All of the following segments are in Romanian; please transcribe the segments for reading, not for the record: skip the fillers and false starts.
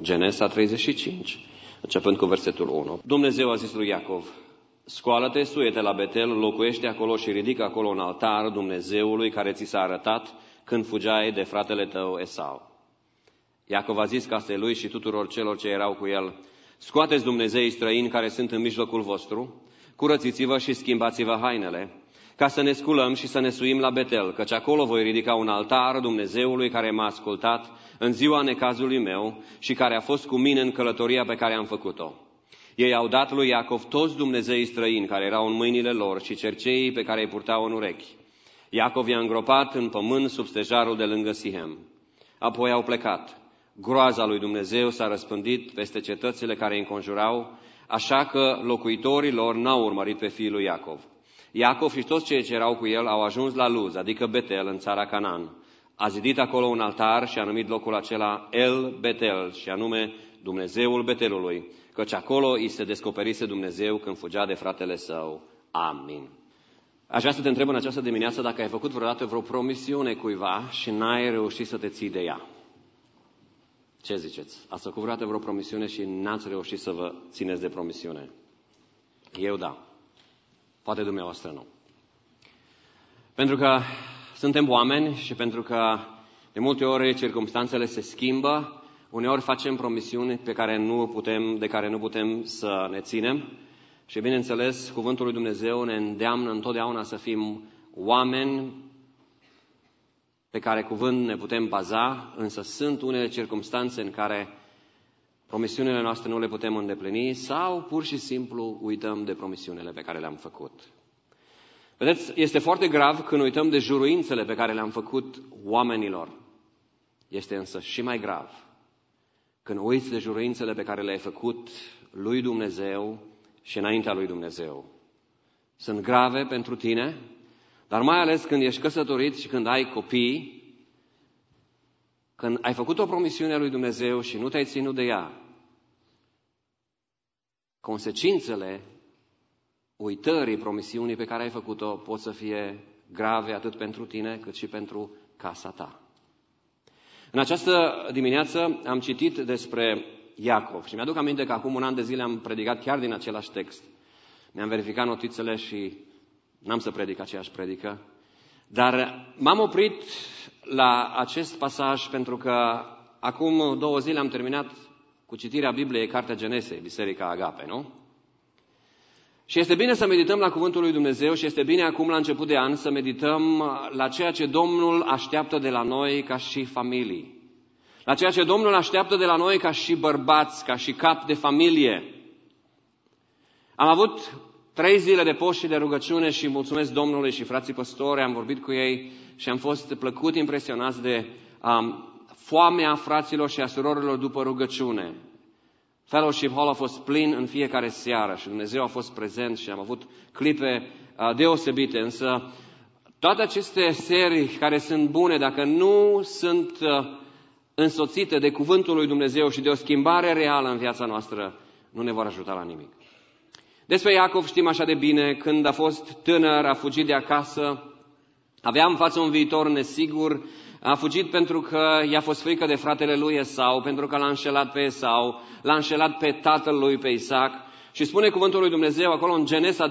Genesa 35, începând cu versetul 1. Dumnezeu a zis lui Iacov: scoală-te, suie-te la Betel, locuiește acolo și ridică acolo un altar Dumnezeului care ți s-a arătat când fugeai de fratele tău Esau. Iacov a zis casei lui și tuturor celor ce erau cu el: scoateți dumnezeii străini care sunt în mijlocul vostru, curățiți-vă și schimbați-vă hainele, ca să ne sculăm și să ne suim la Betel, căci acolo voi ridica un altar Dumnezeului care m-a ascultat în ziua necazului meu și care a fost cu mine în călătoria pe care am făcut-o. Ei au dat lui Iacov toți dumnezeii străini care erau în mâinile lor și cerceii pe care îi purtau în urechi. Iacov i-a îngropat în pământ sub stejarul de lângă Sihem. Apoi au plecat. Groaza lui Dumnezeu s-a răspândit peste cetățile care îi înconjurau, așa că locuitorii lor n-au urmărit pe fiul lui Iacov. Iacov și toți cei ce erau cu el au ajuns la Luz, adică Betel, în țara Canaan. A zidit acolo un altar și a numit locul acela El Betel, și anume Dumnezeul Betelului, căci acolo îi se descoperise Dumnezeu când fugea de fratele său. Amin. Aș vrea să te întreb în această dimineață dacă ai făcut vreodată vreo promisiune cuiva și n-ai reușit să te ții de ea. Ce ziceți? Ați făcut vreodată vreo promisiune și n-ați reușit să vă țineți de promisiune? Eu da. Poate dumneavoastră nu. Pentru că suntem oameni și pentru că de multe ori circumstanțele se schimbă, uneori facem promisiuni de care nu putem să ne ținem. Și bineînțeles, cuvântul lui Dumnezeu ne îndeamnă întotdeauna să fim oameni pe care cuvânt ne putem baza, însă sunt unele circumstanțe în care promisiunile noastre nu le putem îndeplini sau pur și simplu uităm de promisiunile pe care le-am făcut. Vedeți, este foarte grav când uităm de juruințele pe care le-am făcut oamenilor. Este însă și mai grav când uiți de juruințele pe care le-ai făcut lui Dumnezeu și înaintea lui Dumnezeu. Sunt grave pentru tine, dar mai ales când ești căsătorit și când ai copii, când ai făcut o promisiune a lui Dumnezeu și nu te-ai ținut de ea, consecințele uitării promisiunii pe care ai făcut-o pot să fie grave atât pentru tine cât și pentru casa ta. În această dimineață am citit despre Iacov și mi-aduc aminte că acum un an de zile am predicat chiar din același text. Mi-am verificat notițele și n-am să predic aceeași predică, dar m-am oprit la acest pasaj pentru că acum 2 zile am terminat cu citirea Bibliei, Cartea Genesei, Biserica Agape, nu? Și este bine să medităm la Cuvântul lui Dumnezeu și este bine acum la început de an să medităm la ceea ce Domnul așteaptă de la noi ca și familii. La ceea ce Domnul așteaptă de la noi ca și bărbați, ca și cap de familie. Am avut 3 zile de post și de rugăciune și mulțumesc Domnului și frații păstori, am vorbit cu ei și am fost plăcut impresionați de foamea fraților și a surorilor după rugăciune. Fellowship Hall a fost plin în fiecare seară și Dumnezeu a fost prezent și am avut clipe deosebite, însă toate aceste serii care sunt bune, dacă nu sunt însoțite de cuvântul lui Dumnezeu și de o schimbare reală în viața noastră, nu ne vor ajuta la nimic. Despre Iacov știm așa de bine, când a fost tânăr, a fugit de acasă, avea în față un viitor nesigur, a fugit pentru că i-a fost frică de fratele lui Esau, pentru că l-a înșelat pe Esau, l-a înșelat pe tatăl lui, pe Isaac. Și spune cuvântul lui Dumnezeu acolo în Genesa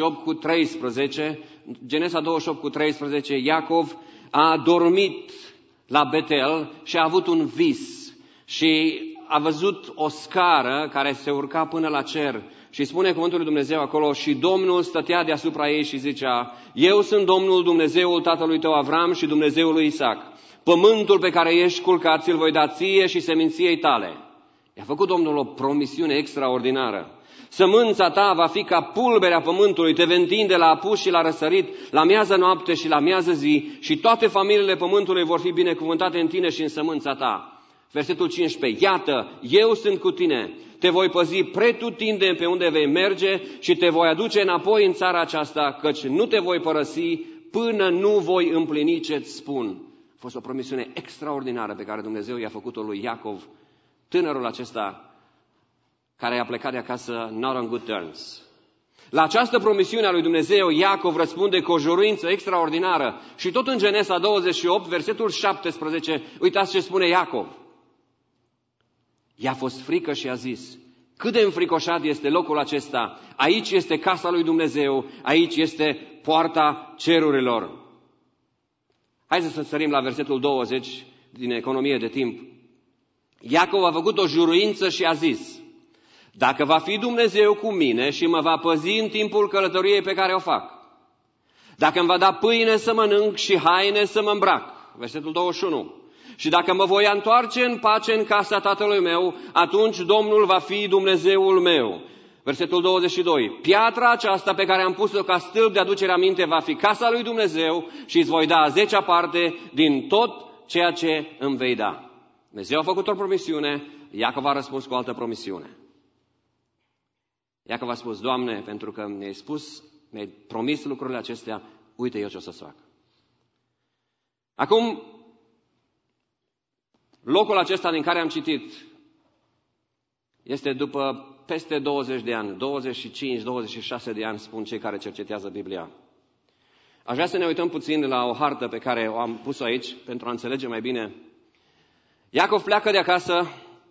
28:13, Genesa 28:13, Iacov a dormit la Betel și a avut un vis și a văzut o scară care se urca până la cer. Și spune cuvântul lui Dumnezeu acolo, și Domnul stătea deasupra ei și zicea: eu sunt Domnul Dumnezeul tatălui tău Avram și Dumnezeul lui Isaac. Pământul pe care ești culcat ți-l voi da ție și seminției tale. I-a făcut Domnul o promisiune extraordinară. Sămânța ta va fi ca pulberea pământului, te vei întinde la apus și la răsărit, la miază noapte și la miază zi, și toate familiile pământului vor fi binecuvântate în tine și în sămânța ta. Versetul 15. Iată, eu sunt cu tine, te voi păzi pretutindeni pe unde vei merge și te voi aduce înapoi în țara aceasta, căci nu te voi părăsi până nu voi împlini ce-ți spun. A fost o promisiune extraordinară pe care Dumnezeu i-a făcut-o lui Iacov, tânărul acesta care a plecat de acasă not on good terms. La această promisiune a lui Dumnezeu, Iacov răspunde cu o juruință extraordinară. Și tot în Genesa 28, versetul 17, uitați ce spune Iacov. I-a fost frică și a zis: cât de înfricoșat este locul acesta, aici este casa lui Dumnezeu, aici este poarta cerurilor. Haideți să sărim la versetul 20 din Economie de timp. Iacov a făcut o juruință și a zis: dacă va fi Dumnezeu cu mine și mă va păzi în timpul călătoriei pe care o fac, dacă îmi va da pâine să mănânc și haine să mă îmbrac, versetul 21, și dacă mă voi întoarce în pace în casa tatălui meu, atunci Domnul va fi Dumnezeul meu. Versetul 22, piatra aceasta pe care am pus-o ca stâlp de aducere aminte va fi casa lui Dumnezeu și îți voi da a 10-a parte din tot ceea ce îmi vei da. Dumnezeu a făcut o promisiune, Iacov a răspuns cu o altă promisiune. Iacov a spus: Doamne, pentru că mi-ai promis lucrurile acestea, uite eu ce o să fac. Acum, locul acesta din care am citit este după peste 20 de ani, 25-26 de ani, spun cei care cercetează Biblia. Aș vrea să ne uităm puțin la o hartă pe care o am pus-o aici pentru a înțelege mai bine. Iacov pleacă de acasă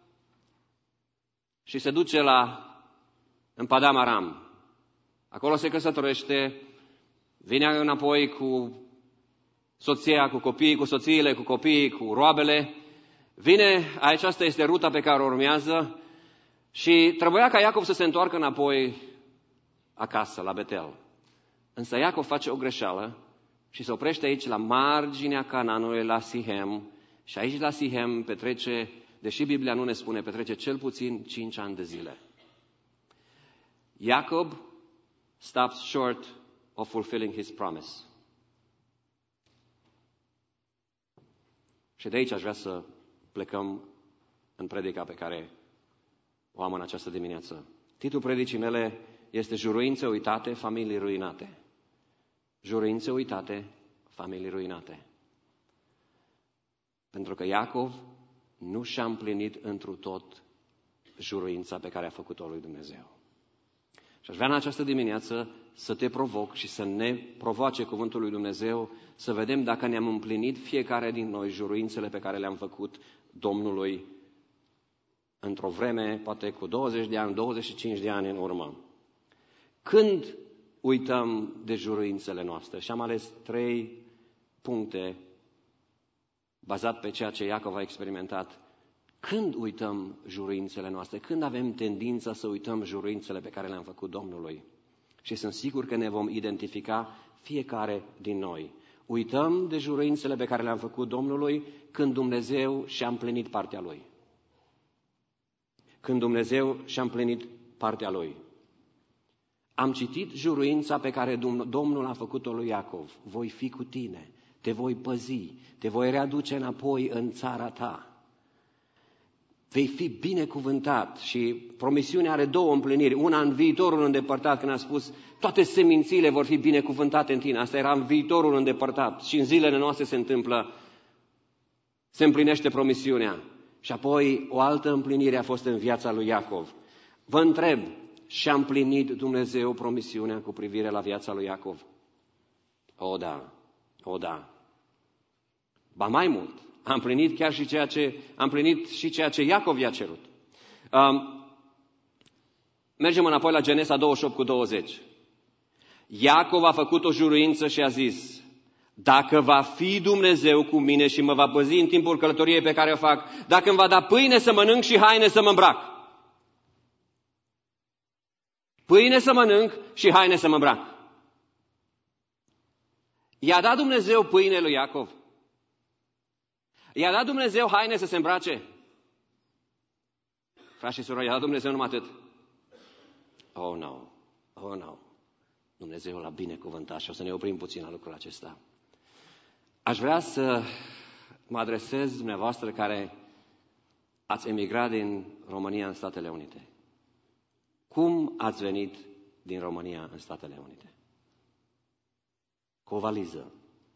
și se duce în Padam Aram. Acolo se căsătorește, vine înapoi cu soția, cu copiii, cu soțiile, cu copiii, cu roabele. Aceasta este ruta pe care o urmează și trebuia ca Iacov să se întoarcă înapoi acasă, la Betel. Însă Iacov face o greșeală și se oprește aici la marginea Canaanului, la Sihem. Și aici la Sihem petrece, deși Biblia nu ne spune, petrece cel puțin 5 ani de zile. Jacob stops short of fulfilling his promise. Și de aici aș vrea să plecăm în predica pe care o am în această dimineață. Titlul predicii mele este Juruințe uitate, familii ruinate. Juruințe uitate, familii ruinate. Pentru că Iacov nu și-a împlinit întru tot juruința pe care a făcut-o lui Dumnezeu. Și aș vrea în această dimineață să te provoc și să ne provoace cuvântul lui Dumnezeu, să vedem dacă ne-am împlinit fiecare din noi juruințele pe care le-am făcut Domnului într-o vreme, poate cu 20 de ani, 25 de ani în urmă. Când uităm de juruințele noastre? Și am ales 3 puncte bazat pe ceea ce Iacov a experimentat. Când uităm juruințele noastre? Când avem tendința să uităm juruințele pe care le-am făcut Domnului? Și sunt sigur că ne vom identifica fiecare din noi. Uităm de juruințele pe care le-am făcut Domnului când Dumnezeu și-a împlinit partea Lui. Când Dumnezeu și-a împlinit partea Lui. Am citit juruința pe care Domnul a făcut-o lui Iacov. Voi fi cu tine, te voi păzi, te voi readuce înapoi în țara ta. Vei fi binecuvântat. Și promisiunea are 2 împliniri. Una în viitorul îndepărtat, când a spus toate semințiile vor fi binecuvântate în tine. Asta era în viitorul îndepărtat. Și în zilele noastre se întâmplă, se împlinește promisiunea. Și apoi o altă împlinire a fost în viața lui Iacov. Vă întreb, și-a împlinit Dumnezeu promisiunea cu privire la viața lui Iacov? O da, o da. Ba mai mult, a împlinit chiar și ceea ce Iacov i-a cerut. Mergem înapoi la Genesa 28:20. Iacov a făcut o juruință și a zis: dacă va fi Dumnezeu cu mine și mă va păzi în timpul călătoriei pe care o fac, dacă îmi va da pâine să mănânc și haine să mă îmbrac. Pâine să mănânc și haine să mă îmbrac. I-a dat Dumnezeu pâine lui Iacov? I-a dat Dumnezeu haine să se îmbrace? Frați și surori, i-a dat Dumnezeu numai atât? Oh, no. Oh, no. Dumnezeu l-a binecuvântat și o să ne oprim puțin la lucrul acesta. Aș vrea să mă adresez dumneavoastră care ați emigrat din România în Statele Unite. Cum ați venit din România în Statele Unite? Cu o valiză.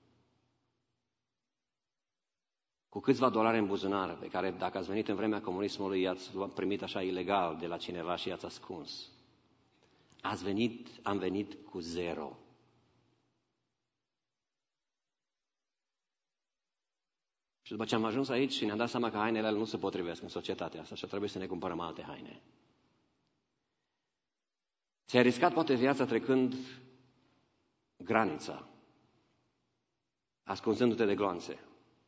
Cu câțiva dolari în buzunar, pe care dacă ați venit în vremea comunismului, i-ați primit așa ilegal de la cineva și i-ați ascuns. Am venit cu 0. Și după ce am ajuns aici, ne-am dat seama că hainele alea nu se potrivesc în societatea asta și trebuie să ne cumpărăm alte haine. Ți-ai riscat poate viața trecând granița, ascunzându-te de gloanțe.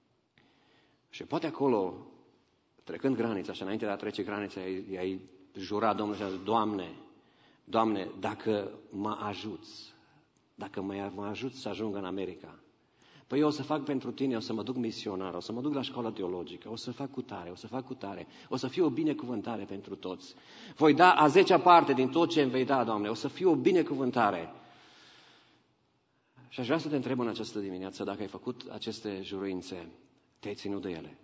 Și poate acolo, trecând granița și înainte de a trece granița, i-ai jurat Domnului și Doamne, dacă mă ajuți, dacă mă ajuți să ajung în America, păi eu o să fac pentru tine, o să mă duc misionar, o să mă duc la școală teologică, o să fac cu tare, o să fiu o binecuvântare pentru toți. Voi da a 10-a parte din tot ce îmi vei da, Doamne, o să fiu o binecuvântare. Și aș vrea să te întreb în această dimineață, dacă ai făcut aceste juruințe, te-ai ținut de ele?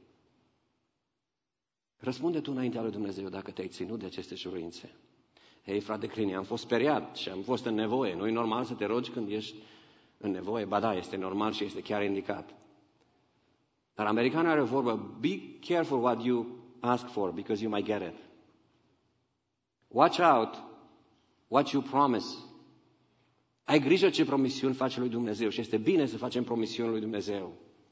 Răspunde tu înaintea lui Dumnezeu dacă te-ai ținut de aceste juruințe. Hei, frate Crini, am fost speriat și am fost în nevoie. Nu e normal să te rogi când ești în nevoie? Ba da, este normal și este chiar indicat. Dar americanul are o vorbă: be careful what you ask for, because you might get it. Watch out what you promise. Ai grijă ce promisiuni faci lui Dumnezeu și este bine să facem promisiuni lui Dumnezeu.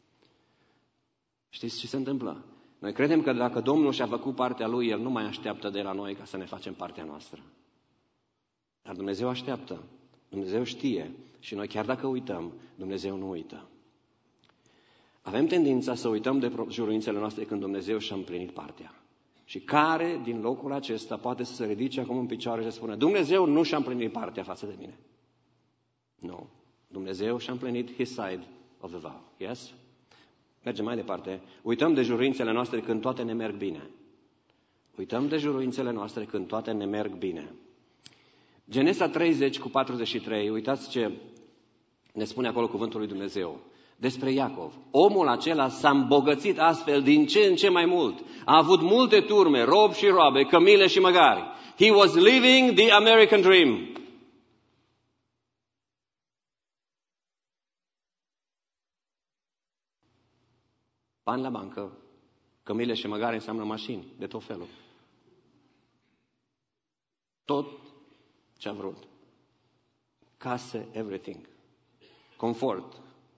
Știți ce se întâmplă? Noi credem că dacă Domnul și-a făcut partea Lui, El nu mai așteaptă de la noi ca să ne facem partea noastră. Dar Dumnezeu așteaptă, Dumnezeu știe și noi chiar dacă uităm, Dumnezeu nu uită. Avem tendința să uităm de juruințele noastre când Dumnezeu și-a împlinit partea. Și care din locul acesta poate să se ridice acum în picioare și să spună: Dumnezeu nu și-a împlinit partea față de mine? Nu. Dumnezeu și-a împlinit His side of the vow. Yes? Mergem mai departe. Uităm de juruințele noastre când toate ne merg bine. Uităm de juruințele noastre când toate ne merg bine. Genesa 30:43, uitați ce ne spune acolo cuvântul lui Dumnezeu despre Iacov. Omul acela s-a îmbogățit astfel din ce în ce mai mult. A avut multe turme, robi și roabe, cămile și măgari. He was living the American dream. Bani la bancă, cămile și măgari înseamnă mașini de tot felul. Tot ce a vrut. Case, everything. Confort.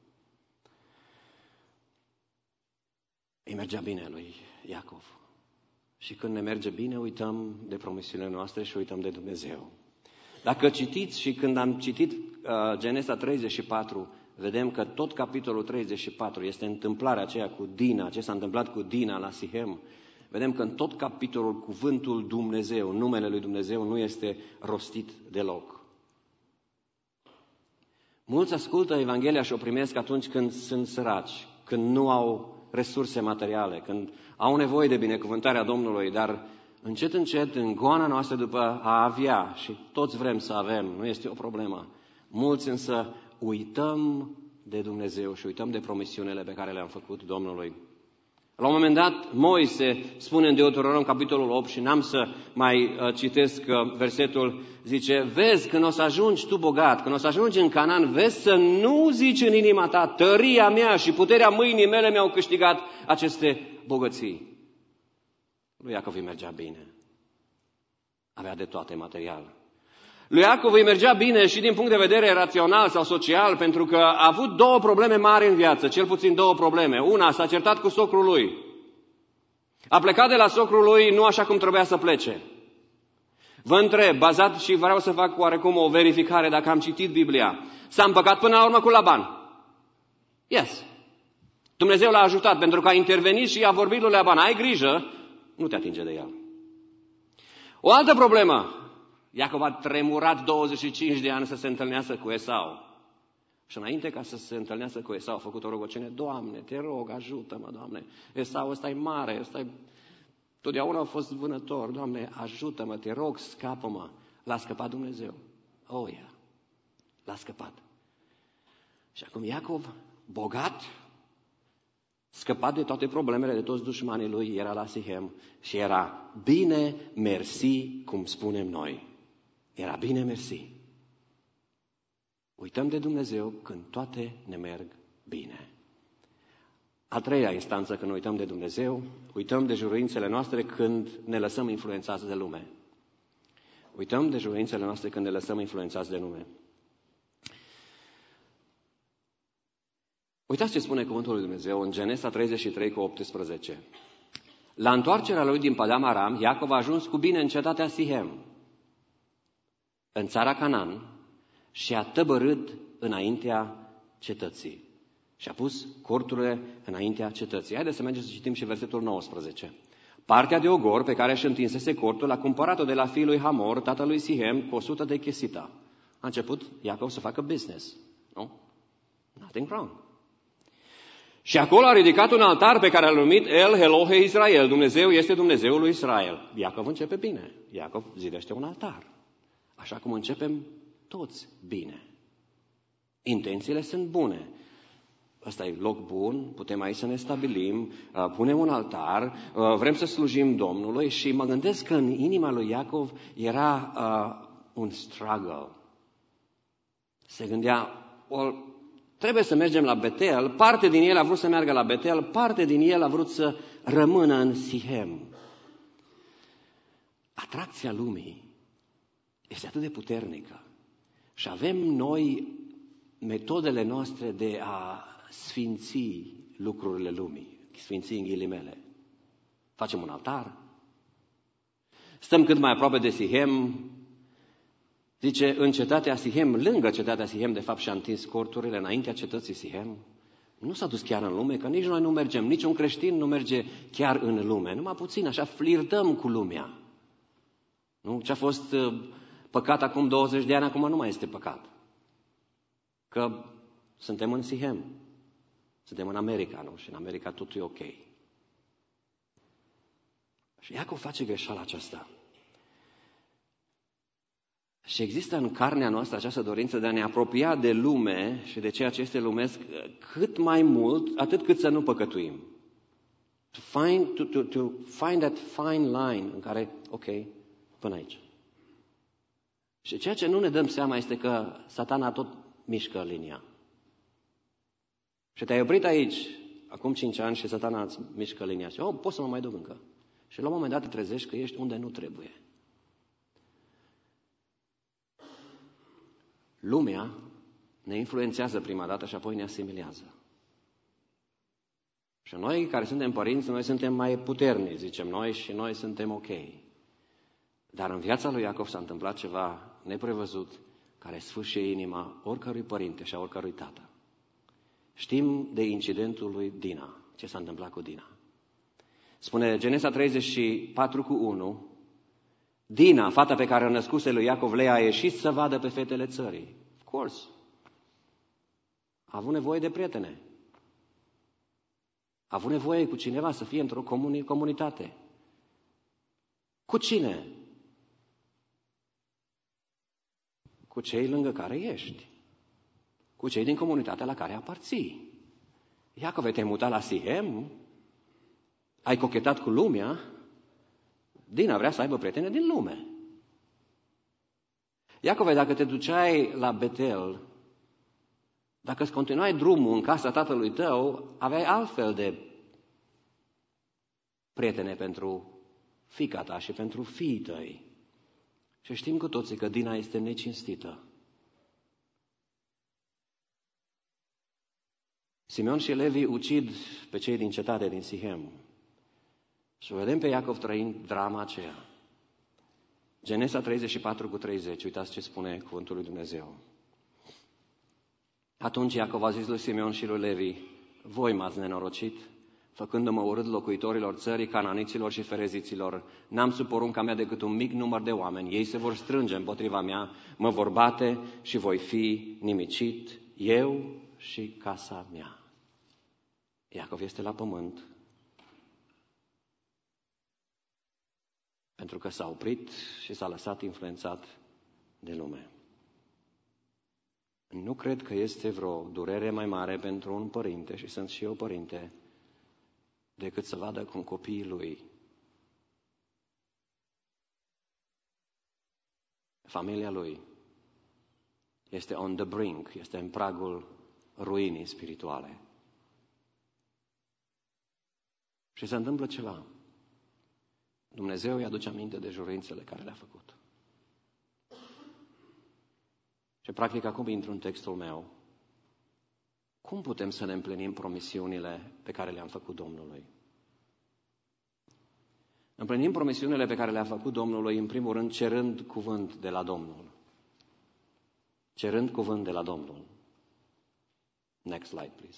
Îi mergea bine lui Iacov. Și când ne merge bine, uităm de promisiunile noastre și uităm de Dumnezeu. Dacă citiți și când am citit Genesa 34, vedem că tot capitolul 34 este întâmplarea aceea cu Dina, ce s-a întâmplat cu Dina la Sihem. Vedem că în tot capitolul cuvântul Dumnezeu, numele lui Dumnezeu nu este rostit deloc. Mulți ascultă Evanghelia și o primesc atunci când sunt săraci, când nu au resurse materiale, când au nevoie de binecuvântarea Domnului, dar încet, încet, în goana noastră după a avea, și toți vrem să avem, nu este o problemă, mulți însă uităm de Dumnezeu și uităm de promisiunile pe care le-am făcut Domnului. La un moment dat, Moise spune în Deuteronom, capitolul 8, și n-am să mai citesc versetul, zice: vezi, când o să ajungi tu bogat, când o să ajungi în Canaan, vezi să nu zici în inima ta: tăria mea și puterea mâinii mele mi-au câștigat aceste bogății. Lui Iacov îi mergea bine. Avea de toate material. Lui Iacov îi mergea bine și din punct de vedere rațional sau social, pentru că a avut două probleme mari în viață, cel puțin două probleme. Una, s-a certat cu socrul lui. A plecat de la socrul lui nu așa cum trebuia să plece. Vă întreb, bazat, și vreau să fac oarecum o verificare dacă am citit Biblia, s-a împăcat până la urmă cu Laban? Yes. Dumnezeu l-a ajutat pentru că a intervenit și a vorbit lui Laban: ai grijă, nu te atinge de el. O altă problemă. Iacov a tremurat 25 de ani să se întâlnească cu Esau. Și înainte ca să se întâlnească cu Esau, a făcut o rugăciune: Doamne, te rog, ajută-mă, Doamne. Esau ăsta e mare, ăsta e... totdeauna a fost vânător. Doamne, ajută-mă, te rog, scapă-mă. L-a scăpat Dumnezeu. Oh, yeah. L-a scăpat. Și acum Iacov, bogat, scăpat de toate problemele, de toți dușmanii lui, era la Sihem și era bine, mersi, cum spunem noi. Era bine, mersi. Uităm de Dumnezeu când toate ne merg bine. A treia instanță, când uităm de Dumnezeu, uităm de juruințele noastre când ne lăsăm influențați de lume. Uităm de juruințele noastre când ne lăsăm influențați de lume. Uitați ce spune cuvântul lui Dumnezeu în Genesa 33:18. La întoarcerea lui din Padam Aram, Iacov a ajuns cu bine în cetatea Sihem, în țara Canaan, și a tăbărât înaintea cetății. Și a pus corturile înaintea cetății. Haideți să mergem să citim și versetul 19. Partea de ogor pe care își întinsese cortul a cumpărat-o de la fiul lui Hamor, tatălui Sihem, cu 100 de chesita. A început Iacov să facă business. Nu? Nothing wrong. Și acolo a ridicat un altar pe care l-a numit El Elohe Israel. Dumnezeu este Dumnezeul lui Israel. Iacov începe bine. Iacov zidește un altar. Așa cum începem toți bine. Intențiile sunt bune. Ăsta e loc bun, putem aici să ne stabilim, punem un altar, vrem să slujim Domnului și mă gândesc că în inima lui Iacov era un struggle. Se gândea, trebuie să mergem la Betel, parte din el a vrut să meargă la Betel, parte din el a vrut să rămână în Sihem. Atracția lumii este atât de puternică și avem noi metodele noastre de a sfinți lucrurile lumii, sfinți în ghilimele. Facem un altar, stăm cât mai aproape de Sihem, zice, în cetatea Sihem, lângă cetatea Sihem, de fapt și-a întins corturile înaintea cetății Sihem. Nu s-a dus chiar în lume, că nici noi nu mergem, niciun creștin nu merge chiar în lume, numai puțin, așa flirtăm cu lumea. Nu? Ce a fost păcat acum 20 de ani, acum nu mai este păcat. Că suntem în Sihem, suntem în America, nu? Și în America totul e ok. Și Iacov face greșeala aceasta. Și există în carnea noastră această dorință de a ne apropia de lume și de ceea ce este lumesc cât mai mult, atât cât să nu păcătuim. To find that fine line în care, ok, până aici. Și ceea ce nu ne dăm seama este că Satana tot mișcă linia. Și te-ai oprit aici, acum 5 ani, și Satana îți mișcă linia. Și, pot să mă mai duc încă. Și la un moment dat te trezești că ești unde nu trebuie. Lumea ne influențează prima dată și apoi ne asimilează. Și noi care suntem părinți, noi suntem mai puternici, zicem noi, și noi suntem ok. Dar în viața lui Iacov s-a întâmplat ceva neprevăzut, care sfârșie inima oricărui părinte și a oricărui tată. Știm de incidentul lui Dina, ce s-a întâmplat cu Dina. Spune Genesa 34:1, Dina, fata pe care o născuse lui Iacov Lea, a ieșit să vadă pe fetele țării. Of course. A avut nevoie de prietene. A avut nevoie cu cineva să fie într-o comunitate. Cu cine? Cu cei lângă care ești. Cu cei din comunitatea la care aparții. Iacove, te-ai mutat la Sihem? Ai cochetat cu lumea? Dina vrea să aibă prietene din lume. Iacove, dacă te duceai la Betel, dacă îți continuai drumul în casa tatălui tău, aveai altfel de prietene pentru fiica ta și pentru fiii tăi. Și știm cu toții că Dina este necinstită. Simeon și Levi ucid pe cei din cetate din Sihem. Și vedem pe Iacov trăind drama aceea. Genesa 34:30, uitați ce spune cuvântul lui Dumnezeu. Atunci Iacov a zis lui Simeon și lui Levi, voi m-ați nenorocit, făcându-mă urât locuitorilor țării, cananiților și fereziților. N-am sub porunca mea decât un mic număr de oameni. Ei se vor strânge împotriva mea, mă vor bate și voi fi nimicit, eu și casa mea. Iacov este la pământ pentru că s-a oprit și s-a lăsat influențat de lume. Nu cred că este vreo durere mai mare pentru un părinte, și sunt și eu părinte, decât să vadă cum copiii lui, familia lui, este on the brink, este în pragul ruinii spirituale. Și se întâmplă ceva. Dumnezeu îi aduce aminte de juruințele care le-a făcut. Și practic acum intru în textul meu. Cum putem să ne împlinim promisiunile pe care le-am făcut Domnului? Împlinim promisiunile pe care le-a făcut Domnului, în primul rând, cerând cuvânt de la Domnul. Cerând cuvânt de la Domnul. Next slide, please.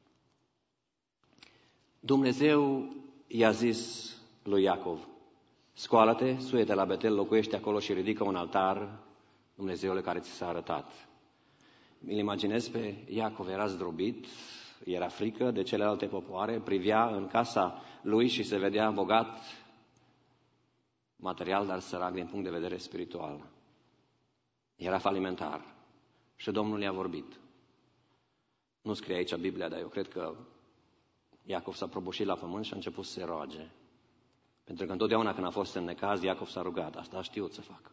Dumnezeu i-a zis lui Iacov: scoală-te, suie-te la Betel, locuiește acolo și ridică un altar Dumnezeule care ți s-a arătat. Mi-l imaginez pe Iacov, era zdrobit, era frică de celelalte popoare, privea în casa lui și se vedea bogat material, dar sărac din punct de vedere spiritual. Era falimentar și Domnul i-a vorbit. Nu scrie aici Biblia, dar eu cred că Iacov s-a prăbușit la pământ și a început să se roage. Pentru că întotdeauna când a fost în necaz, Iacov s-a rugat. Asta a știut să facă.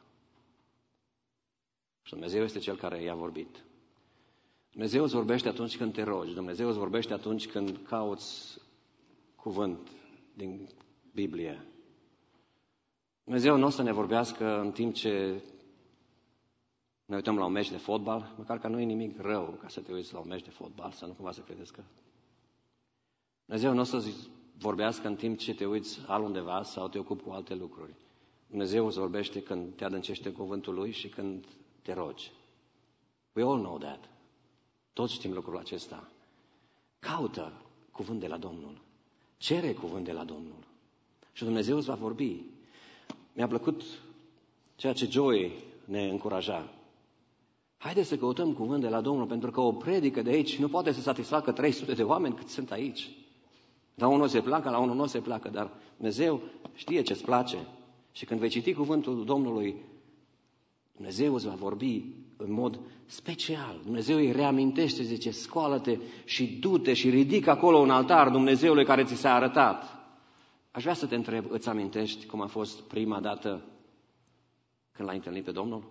Și Dumnezeu este Cel care i-a vorbit. Dumnezeu îți vorbește atunci când te rogi. Dumnezeu îți vorbește atunci când cauți cuvânt din Biblie. Dumnezeu nu o să ne vorbească în timp ce ne uităm la un meci de fotbal, măcar că nu e nimic rău ca să te uiți la un meci de fotbal, să nu cumva să credeți că... Dumnezeu nu o să vorbească în timp ce te uiți altundeva sau te ocupi cu alte lucruri. Dumnezeu îți vorbește când te adâncește cuvântul Lui și când te rogi. We all know that. Toți știm lucrul acesta. Caută cuvânt de la Domnul. Cere cuvânt de la Domnul. Și Dumnezeu îți va vorbi. Mi-a plăcut ceea ce Joey ne încuraja. Haideți să căutăm cuvânt de la Domnul, pentru că o predică de aici nu poate să satisfacă 300 de oameni cât sunt aici. La unul se placă, la unul nu se placă, dar Dumnezeu știe ce-ți place. Și când vei citi cuvântul Domnului, Dumnezeu îți va vorbi în mod special. Dumnezeu îi reamintește, zice, scoală-te și du-te și ridică acolo un altar Dumnezeului care ți s-a arătat. Aș vrea să te întreb, îți amintești cum a fost prima dată când l-ai întâlnit pe Domnul?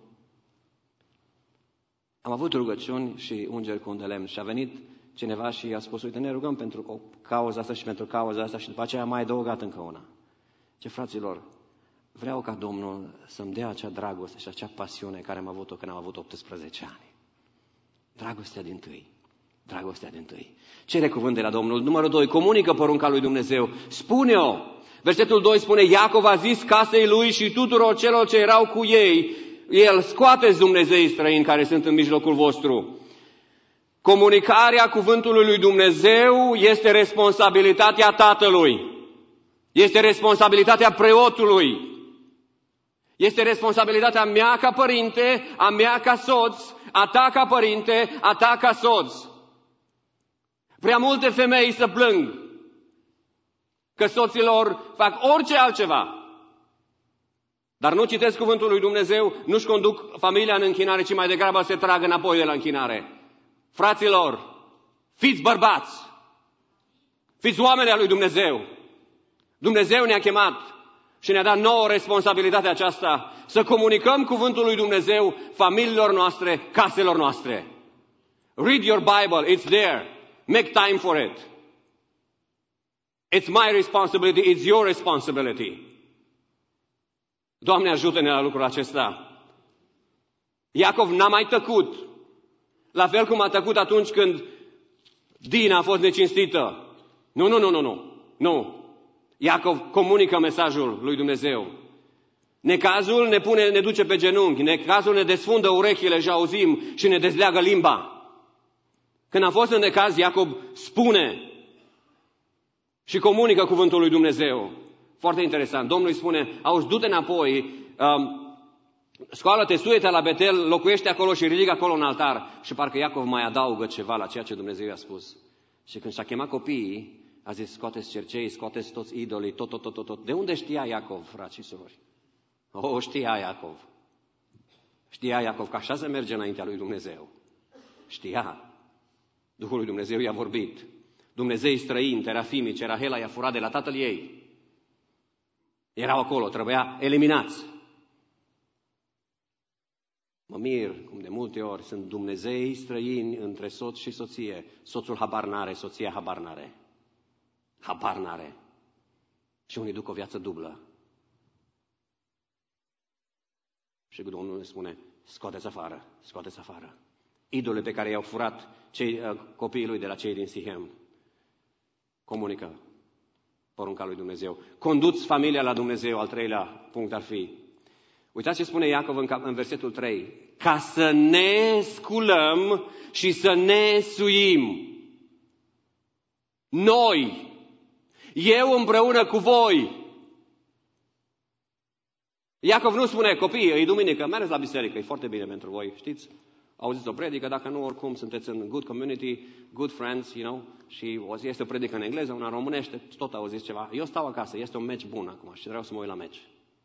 Am avut rugăciuni și ungeri cu un de lemn și a venit cineva și i-a spus, uite, ne rugăm pentru cauza asta și pentru cauza asta și după aceea a mai adăugat încă una. Ce fraților, vreau ca Domnul să-mi dea acea dragoste și acea pasiune care am avut-o când am avut 18 ani. Dragostea dintâi. Dragostea dintâi. Cere cuvânt de la Domnul. Numărul 2. Comunică porunca lui Dumnezeu. Spune-o. Versetul 2 spune, Iacov a zis casei lui și tuturor celor ce erau cu ei, el, scoateți Dumnezeii străini care sunt în mijlocul vostru. Comunicarea cuvântului lui Dumnezeu este responsabilitatea tatălui. Este responsabilitatea preotului. Este responsabilitatea mea ca părinte, a mea ca soț, a ta ca părinte, a ta ca soț. Prea multe femei să plâng că soților fac orice altceva, dar nu citesc cuvântul lui Dumnezeu, nu-și conduc familia în închinare, ci mai degrabă se trag înapoi de la închinare. Fraților, fiți bărbați, fiți oameni al lui Dumnezeu. Dumnezeu ne-a chemat și ne-a dat nouă responsabilitatea aceasta să comunicăm cuvântul lui Dumnezeu familiilor noastre, caselor noastre. Read your Bible, it's there. Make time for it. It's my responsibility, it's your responsibility. Doamne, ajută-ne la lucrul acesta. Iacov n-a mai tăcut, la fel cum a tăcut atunci când Dina a fost necinstită. Nu. Iacov comunică mesajul lui Dumnezeu. Necazul ne duce pe genunchi, necazul ne desfundă urechile și auzim și ne dezleagă limba. Când a fost în necaz, Iacov spune și comunică cuvântul lui Dumnezeu. Foarte interesant. Domnul îi spune, auzi, du-te înapoi, scoală-te, suie-te la Betel, locuiește acolo și ridică acolo un altar. Și parcă Iacov mai adaugă ceva la ceea ce Dumnezeu i-a spus. Și când și-a chemat copiii, a zis, scoateți cercei, scoateți toți idolii, tot. De unde știa Iacov, frați și surori? Știa Iacov. Știa Iacov că așa se merge înaintea lui Dumnezeu. Știa. Duhul lui Dumnezeu i-a vorbit. Dumnezei străini, terafimici, Rahela i-a furat de la tatăl ei. Erau acolo, trebuia eliminați. Mă mir cum de multe ori sunt Dumnezei străini între soț și soție. Soțul habar n-are, soția habar n-are. Habar n-are. Și unii duc o viață dublă. Și Domnul ne spune, scoateți afară, scoateți afară. idole pe care i-au furat copiii lui de la cei din Sihem. Comunică porunca lui Dumnezeu. Conduți familia la Dumnezeu, al treilea punct ar fi. Uitați ce spune Iacov în versetul 3. Ca să ne sculăm și să ne suim. Noi, eu împreună cu voi. Iacov nu spune, copii, e duminică, mergeți la biserică, e foarte bine pentru voi, știți? Auziți o predică, dacă nu, oricum sunteți în good community, good friends, și este o predică în engleză, una în românește, tot auziți ceva. Eu stau acasă, este un meci bun acum și vreau să mă uit la meci.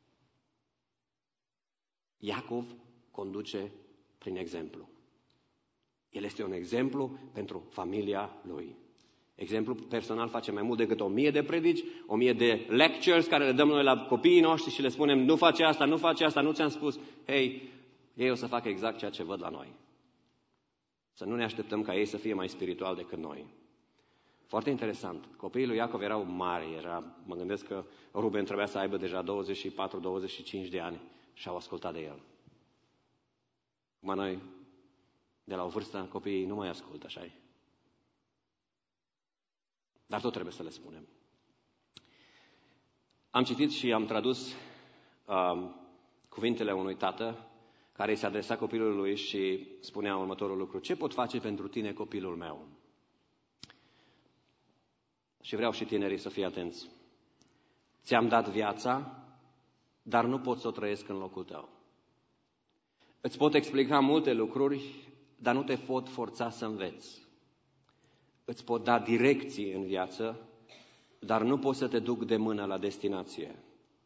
Iacov conduce prin exemplu. El este un exemplu pentru familia lui. Exemplu personal face mai mult decât 1000 de predici, 1000 de lectures care le dăm noi la copiii noștri și le spunem nu face asta, nu face asta, nu ți-am spus. Hei, ei o să facă exact ceea ce văd la noi. Să nu ne așteptăm ca ei să fie mai spiritual decât noi. Foarte interesant. Copiii lui Iacov erau mari. Mă gândesc că Ruben trebuia să aibă deja 24-25 de ani și au ascultat de el. Acum noi, de la o vârstă, copiii nu mai ascultă, așa-i? Dar tot trebuie să le spunem. Am citit și am tradus cuvintele unui tată care îi se adresa copilului lui și spunea următorul lucru. Ce pot face pentru tine, copilul meu? Și vreau și tinerii să fie atenți. Ți-am dat viața, dar nu pot să o trăiesc în locul tău. Îți pot explica multe lucruri, dar nu te pot forța să înveți. Îți pot da direcții în viață, dar nu pot să te duc de mână la destinație.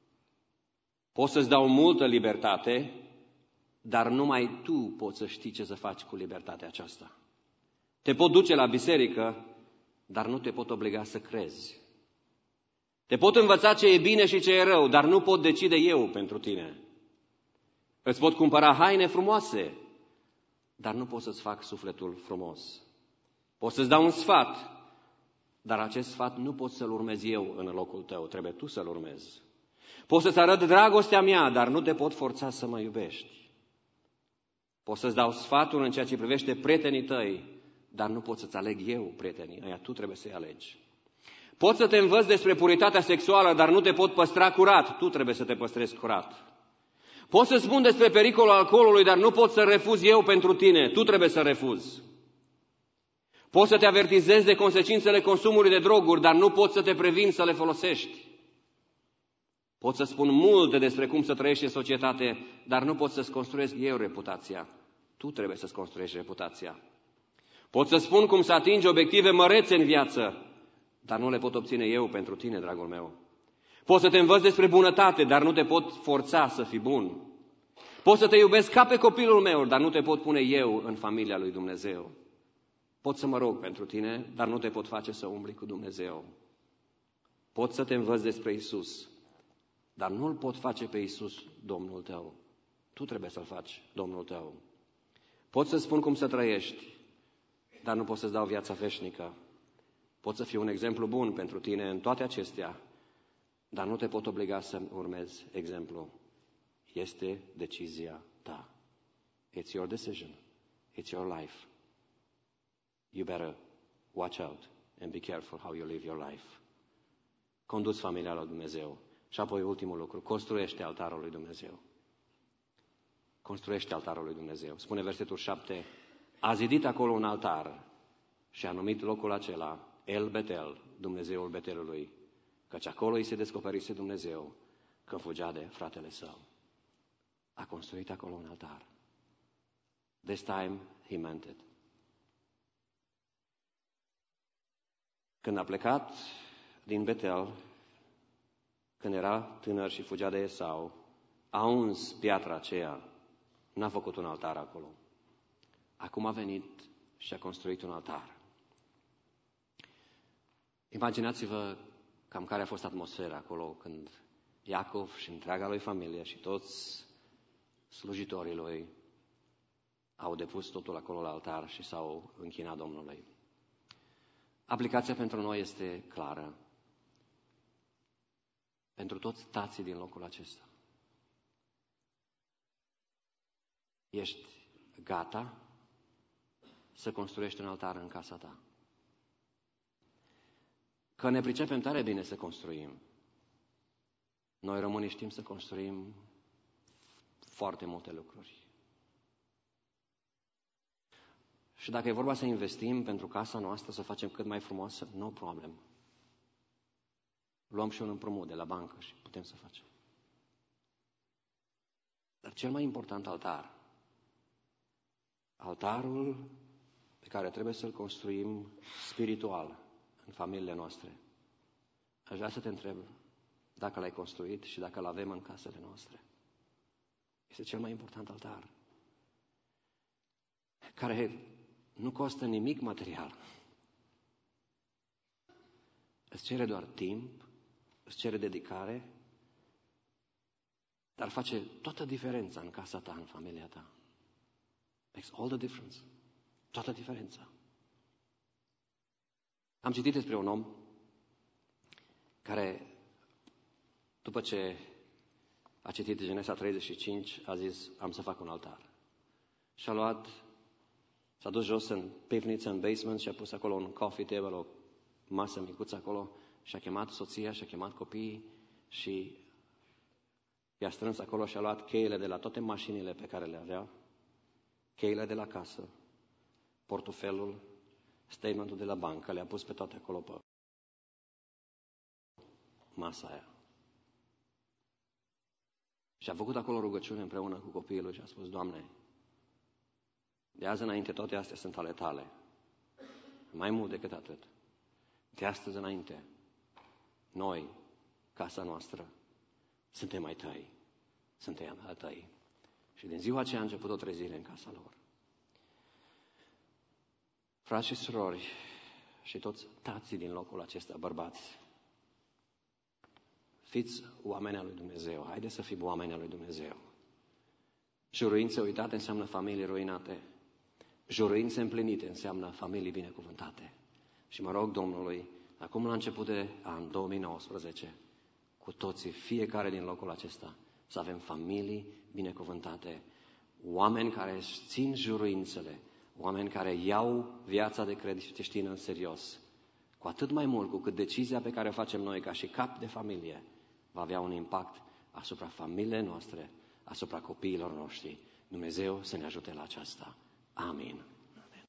Pot să-ți dau multă libertate, dar numai tu poți să știi ce să faci cu libertatea aceasta. Te pot duce la biserică, dar nu te pot obliga să crezi. Te pot învăța ce e bine și ce e rău, dar nu pot decide eu pentru tine. Îți pot cumpăra haine frumoase, dar nu pot să-ți fac sufletul frumos. Pot să-ți dau un sfat, dar acest sfat nu pot să-l urmez eu în locul tău, trebuie tu să-l urmezi. Pot să-ți arăt dragostea mea, dar nu te pot forța să mă iubești. Pot să-ți dau sfaturi în ceea ce privește prietenii tăi, dar nu pot să-ți aleg eu prietenii, aia tu trebuie să-i alegi. Pot să te învăț despre puritatea sexuală, dar nu te pot păstra curat, tu trebuie să te păstrezi curat. Pot să spun despre pericolul alcoolului, dar nu pot să refuz eu pentru tine, tu trebuie să refuzi. Pot să te avertizez de consecințele consumului de droguri, dar nu pot să te previn să le folosești. Pot să spun multe despre cum să trăiești în societate, dar nu pot să-ți construiesc eu reputația. Tu trebuie să-ți construiești reputația. Pot să spun cum să atingi obiective mărețe în viață, dar nu le pot obține eu pentru tine, dragul meu. Pot să te învăț despre bunătate, dar nu te pot forța să fii bun. Pot să te iubesc ca pe copilul meu, dar nu te pot pune eu în familia lui Dumnezeu. Pot să mă rog pentru tine, dar nu te pot face să umbli cu Dumnezeu. Pot să te învăț despre Isus, dar nu-L pot face pe Isus Domnul tău. Tu trebuie să-L faci Domnul tău. Pot să spun cum să trăiești, dar nu pot să-ți dau viața veșnică. Pot să fiu un exemplu bun pentru tine în toate acestea, dar nu te pot obliga să urmezi exemplu. Este decizia ta. It's your decision. It's your life. You better watch out and be careful how you live your life. Conduți familia lui Dumnezeu. Și apoi ultimul lucru, construiește altarul lui Dumnezeu. Construiește altarul lui Dumnezeu. Spune versetul 7, a zidit acolo un altar și a numit locul acela El Betel, Dumnezeul Betelului, căci acolo îi se descoperise Dumnezeu când fugea de fratele său. A construit acolo un altar. This time he meant it. Când a plecat din Betel, când era tânăr și fugea de Esau, a uns piatra aceea. N-a făcut un altar acolo. Acum a venit și a construit un altar. Imaginați-vă cam care a fost atmosfera acolo când Iacov și întreaga lui familie și toți slujitorii lui au depus totul acolo la altar și s-au închinat Domnului. Aplicația pentru noi este clară. Pentru toți tații din locul acesta. Ești gata să construiești un altar în casa ta. Că ne pricepem tare bine să construim. Noi românii știm să construim foarte multe lucruri. Și dacă e vorba să investim pentru casa noastră, să o facem cât mai frumoasă, no problem. Luăm și un împrumut de la bancă și putem să facem. Dar cel mai important altar, altarul pe care trebuie să-l construim spiritual în familiile noastre, aș vrea să te întreb dacă l-ai construit și dacă l-avem în casele noastre. Este cel mai important altar, care nu costă nimic material. Îți cere doar timp, îți cere dedicare, dar face toată diferența în casa ta, în familia ta. Makes all the difference. Toată diferența. Am citit despre un om care, după ce a citit Genesa 35, a zis, am să fac un altar. Și s-a dus jos în pivniță, în basement și a pus acolo un coffee table, o masă micuță acolo și a chemat soția și a chemat copiii și i-a strâns acolo și a luat cheile de la toate mașinile pe care le avea, cheile de la casă, portofelul, statementul de la bancă, le-a pus pe toate acolo pe masa aia. Și a făcut acolo rugăciune împreună cu copiii lui și a spus, Doamne, de azi înainte toate astea sunt ale Tale. Mai mult decât atât. De astăzi înainte, noi, casa noastră, suntem ai Tăi. Suntem ai Tăi. Și din ziua aceea a început o trezire în casa lor. Frați și surori și toți tații din locul acesta, bărbați, fiți oameni al lui Dumnezeu. Haideți să fim oameni al lui Dumnezeu. Juruințe uitate înseamnă familii ruinate. Juruințe împlinite înseamnă familii binecuvântate. Și mă rog Domnului, acum la început de an 2019, cu toții, fiecare din locul acesta, să avem familii binecuvântate, oameni care își țin juruințele, oameni care iau viața de creștin în serios, cu atât mai mult cu cât decizia pe care o facem noi ca și cap de familie va avea un impact asupra familiei noastre, asupra copiilor noștri. Dumnezeu să ne ajute la aceasta. Amin.